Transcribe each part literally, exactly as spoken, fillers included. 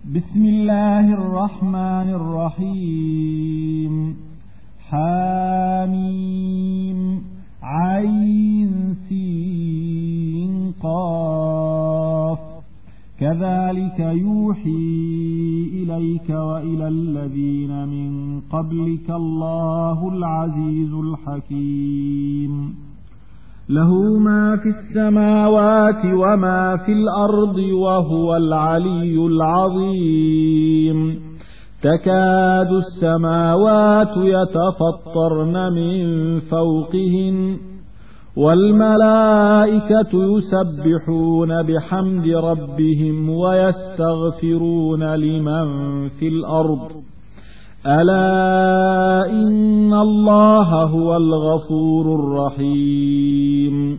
بسم الله الرحمن الرحيم. حاميم عين سين قاف. كذلك يوحي إليك وإلى الذين من قبلك الله العزيز الحكيم. له ما في السماوات وما في الأرض وهو العلي العظيم. تكاد السماوات يتفطرن من فوقهن والملائكة يسبحون بحمد ربهم ويستغفرون لمن في الأرض ألا إن الله هو الغفور الرحيم.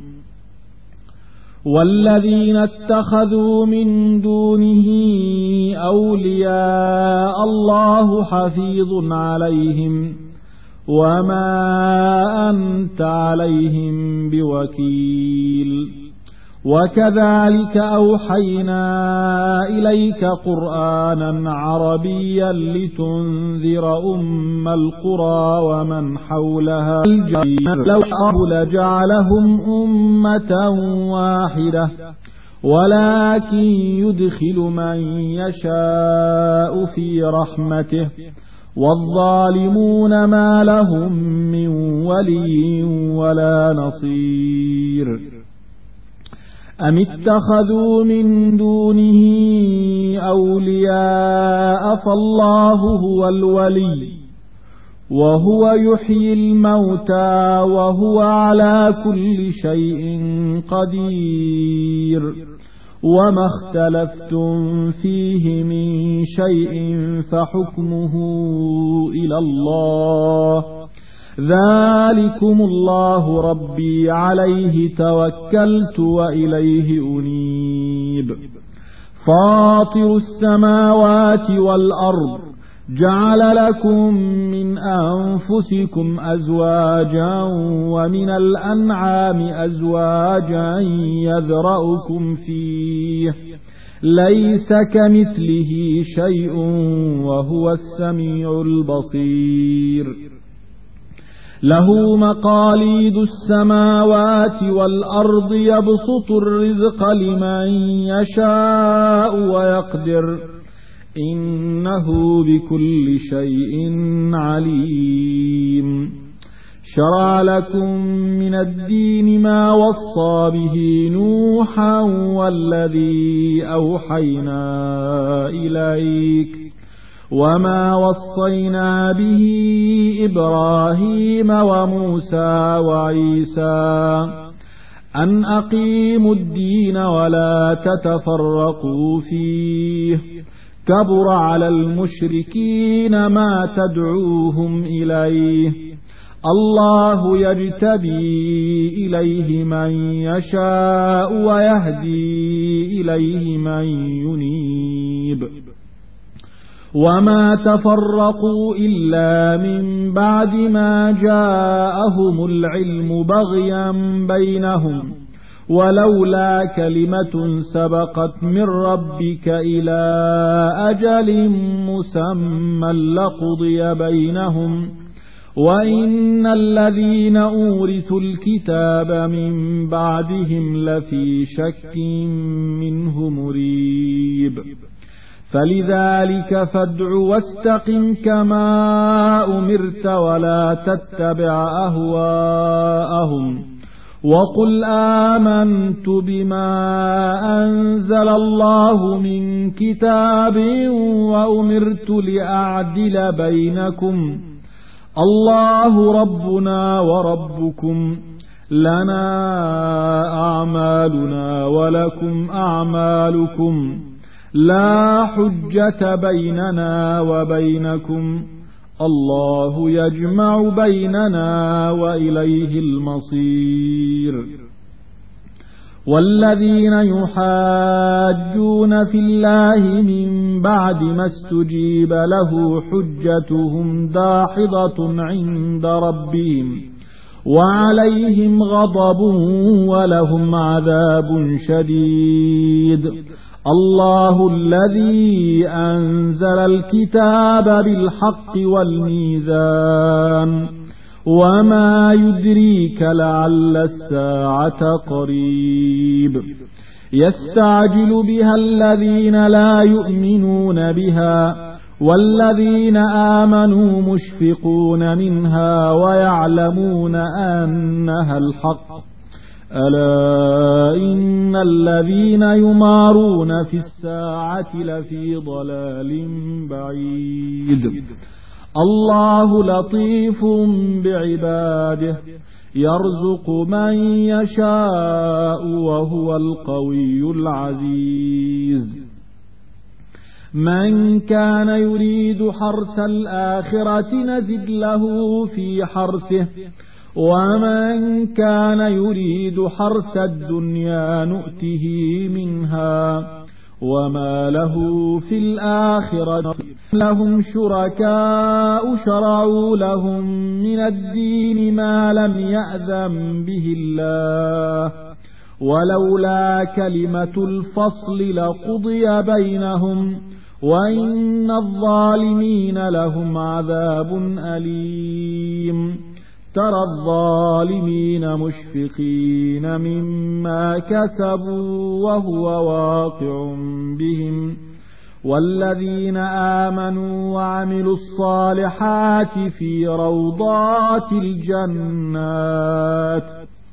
والذين اتخذوا من دونه أولياء الله حفيظ عليهم وما أنت عليهم بوكيل. وكذلك أوحينا إليك قرآنا عربيا لتنذر أم القرى ومن حولها. لو لجعلهم أمة واحدة ولكن يدخل من يشاء في رحمته والظالمون ما لهم من ولي ولا نصير. أم اتخذوا من دونه أولياء فالله هو الولي وهو يحيي الموتى وهو على كل شيء قدير. وما اختلفتم فيه من شيء فحكمه إلى الله ذلكم الله ربي عليه توكلت وإليه أنيب. فاطر السماوات والأرض جعل لكم من أنفسكم أزواجا ومن الأنعام أزواجا يذرأكم فيه ليس كمثله شيء وهو السميع البصير. له مقاليد السماوات والأرض يبسط الرزق لمن يشاء ويقدر إنه بكل شيء عليم. شرع لكم من الدين ما وصى به نوحا والذي أوحينا إليك وما وصينا به إبراهيم وموسى وعيسى أن أقيموا الدين ولا تتفرقوا فيه كبر على المشركين ما تدعوهم إليه الله يجتبي إليه من يشاء ويهدي إليه من ينيب. وما تفرقوا إلا من بعد ما جاءهم العلم بغيا بينهم ولولا كلمة سبقت من ربك إلى أجل مسمى لقضي بينهم وإن الذين أورثوا الكتاب من بعدهم لفي شك منه مريب. فلذلك فادع واستقم كما أمرت ولا تتبع أهواءهم وقل آمنت بما أنزل الله من كتاب وأمرت لأعدل بينكم الله ربنا وربكم لنا أعمالنا ولكم أعمالكم لا حجة بيننا وبينكم الله يجمع بيننا وإليه المصير. والذين يحاجون في الله من بعد ما استجيب له حجتهم داحضة عند ربهم وعليهم غضب ولهم عذاب شديد الله الذي أنزل الكتاب بالحق والميزان وما يدريك لعل الساعة قريب يستعجل بها الذين لا يؤمنون بها والذين آمنوا مشفقون منها ويعلمون أنها الحق ألا إن الذين يمارون في الساعة لفي ضلال بعيد الله لطيف بعباده يرزق من يشاء وهو القوي العزيز من كان يريد حرث الآخرة نزد له في حرثه ومن كان يريد حرث الدنيا نؤته منها وما له في الآخرة لهم شركاء شرعوا لهم من الدين ما لم يأذن به الله ولولا كلمة الفصل لقضي بينهم وإن الظالمين لهم عذاب أليم ترى الظالمين مشفقين مما كسبوا وهو واقع بهم والذين آمنوا وعملوا الصالحات في روضات الجنات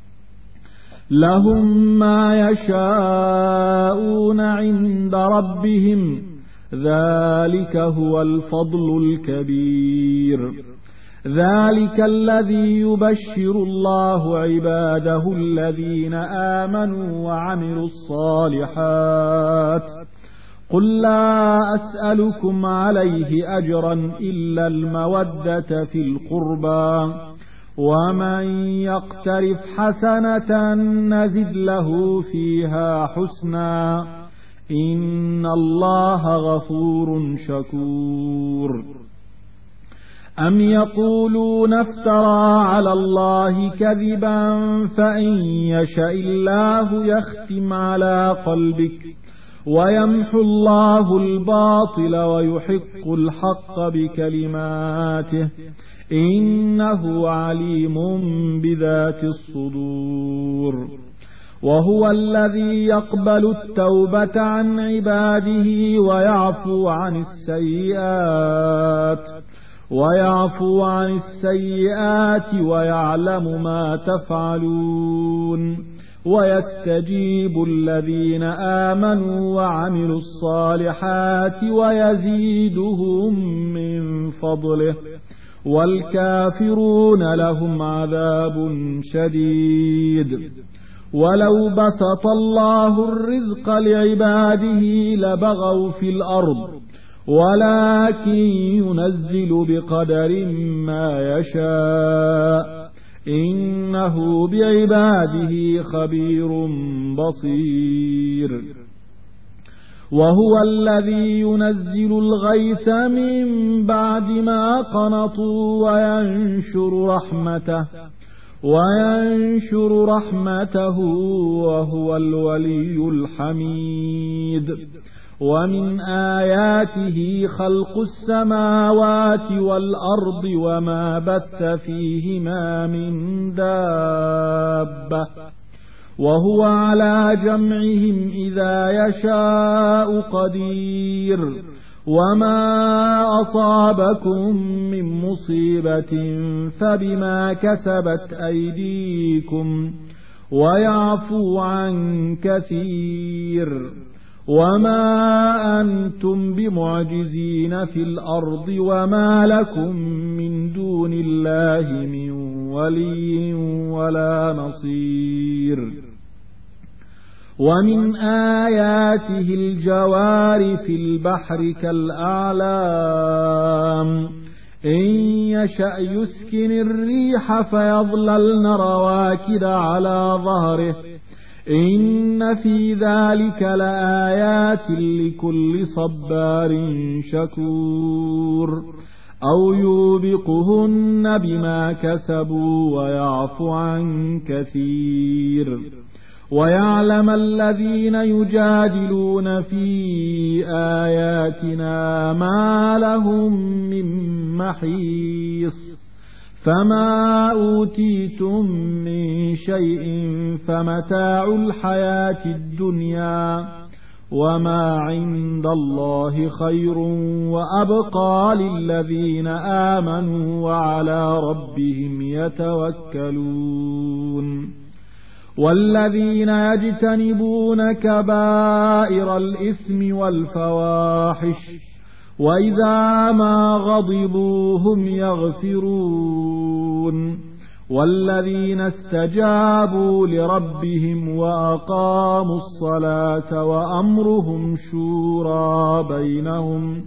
لهم ما يشاءون عند ربهم ذلك هو الفضل الكبير ذلك الذي يبشر الله عباده الذين آمنوا وعملوا الصالحات قل لا أسألكم عليه أجرا إلا المودة في القربى ومن يقترف حسنة نزد له فيها حسنا إن الله غفور شكور أم يقولون افترى على الله كذبا فإن يشاء الله يختم على قلبك ويمحو الله الباطل ويحق الحق بكلماته إنه عليم بذات الصدور وهو الذي يقبل التوبة عن عباده ويعفو عن السيئات ويعفو عن السيئات ويعلم ما تفعلون ويستجيب الذين آمنوا وعملوا الصالحات ويزيدهم من فضله والكافرون لهم عذاب شديد ولو بسط الله الرزق لعباده لبغوا في الأرض ولكن ينزل بقدر ما يشاء إنه بعباده خبير بصير وهو الذي ينزل الغيث من بعد ما قنطوا وينشر رحمته وينشر رحمته وهو الولي الحميد ومن آياته خلق السماوات والأرض وما بث فيهما من دابة وهو على جمعهم إذا يشاء قدير وما أصابكم من مصيبة فبما كسبت أيديكم ويعفو عن كثير وما أنتم بمعجزين في الأرض وما لكم من دون الله من ولي ولا نصير ومن آياته الجوار في البحر كالأعلام إن يشأ يسكن الريح فيظللن رواكد على ظهره إن في ذلك لآيات لكل صبار شكور أو يوبقهن بما كسبوا ويعفو عن كثير ويعلم الذين يجادلون في آياتنا ما لهم من محيص فما أوتيتم من شيء فمتاع الحياة الدنيا وما عند الله خير وأبقى للذين آمنوا وعلى ربهم يتوكلون والذين يجتنبون كبائر الإثم والفواحش وإذا ما غضبوا هم يغفرون والذين استجابوا لربهم وأقاموا الصلاة وأمرهم شورى بينهم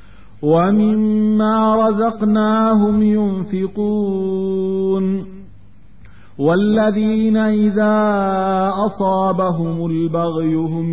ومما رزقناهم ينفقون والذين إذا أصابهم البغي هم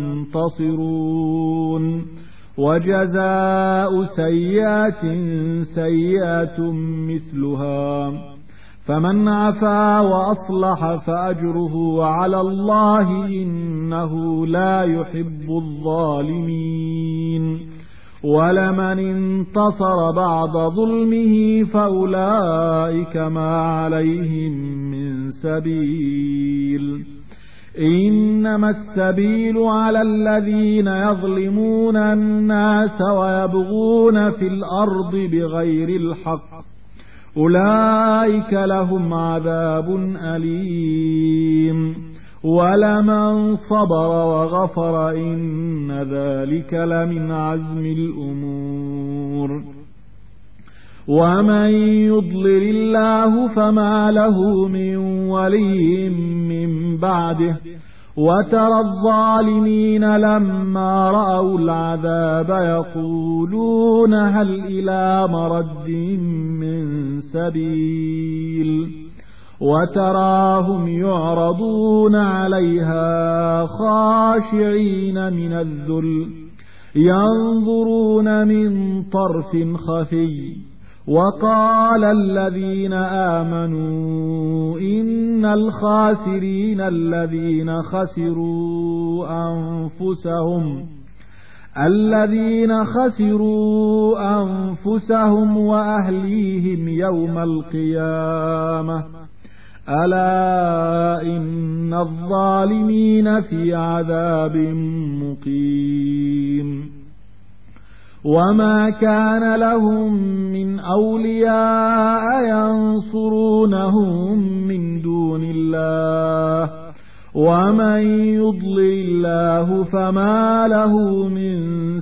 ينتصرون وجزاء سيئة سيئة مثلها فمن عفا وأصلح فأجره على الله إنه لا يحب الظالمين ولمن انتصر بعد ظلمه فأولئك ما عليهم من سبيل إنما السبيل على الذين يظلمون الناس ويبغون في الأرض بغير الحق أولئك لهم عذاب أليم ولمن صبر وغفر إن ذلك لمن عزم الأمور ومن يضلل الله فما له من ولي من بعده وترى الظالمين لما رأوا العذاب يقولون هل إلى مرد من سبيل وتراهم يعرضون عليها خاشعين من الذل ينظرون من طرف خفي وقال الذين آمنوا إن الخاسرين الذين خسروا أنفسهم الذين خسروا أنفسهم وأهليهم يوم القيامة ألا إن الظالمين في عذاب مقيم وما كان لهم من أولياء ينصرونهم من دون الله ومن يضلل الله فما له من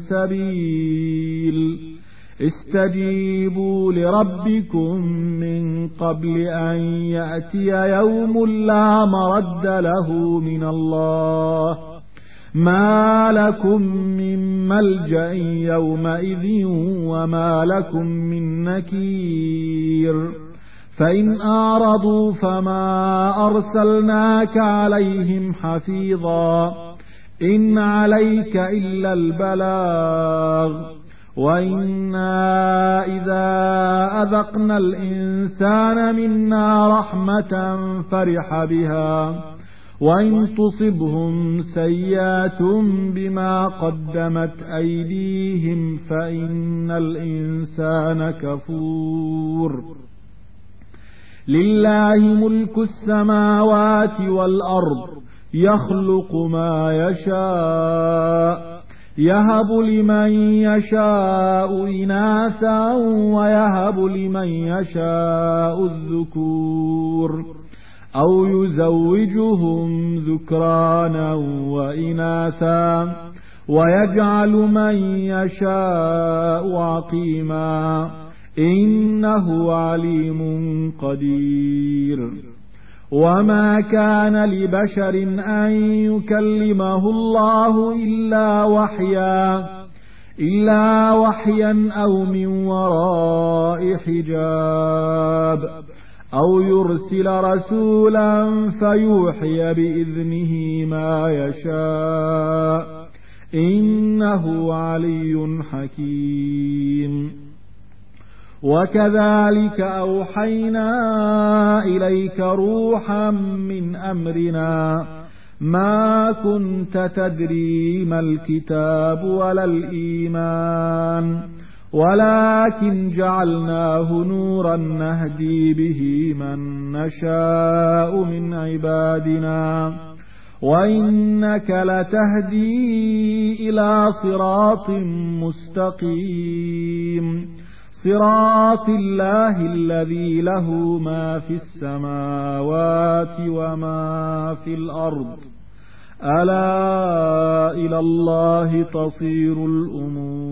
سبيل استجيبوا لربكم من قبل أن يأتي يوم لا مرد له من الله ما لكم من ملجأ يومئذ وما لكم من نكير فإن أعرضوا فما أرسلناك عليهم حفيظا إن عليك إلا البلاغ وإنا إذا أذقنا الإنسان منا رحمة فرح بها وإن تصبهم سيئات بما قدمت أيديهم فإن الإنسان كفور لله ملك السماوات والأرض يخلق ما يشاء يهب لمن يشاء إناثا ويهب لمن يشاء الذكور أو يزوجهم ذكرانا وإناثا ويجعل من يشاء عقيما إنه عليم قدير وما كان لبشر أن يكلمه الله إلا وحيا إلا وحيا أو من وراء حجاب أو يرسل رسولا فيوحي بإذنه ما يشاء إنه علي حكيم وكذلك أوحينا إليك روحا من أمرنا ما كنت تدري ما الكتاب ولا الإيمان ولكن جعلناه نورا نهدي به من نشاء من عبادنا وإنك لتهدي إلى صراط مستقيم صراط الله الذي له ما في السماوات وما في الأرض ألا إلى الله تصير الأمور.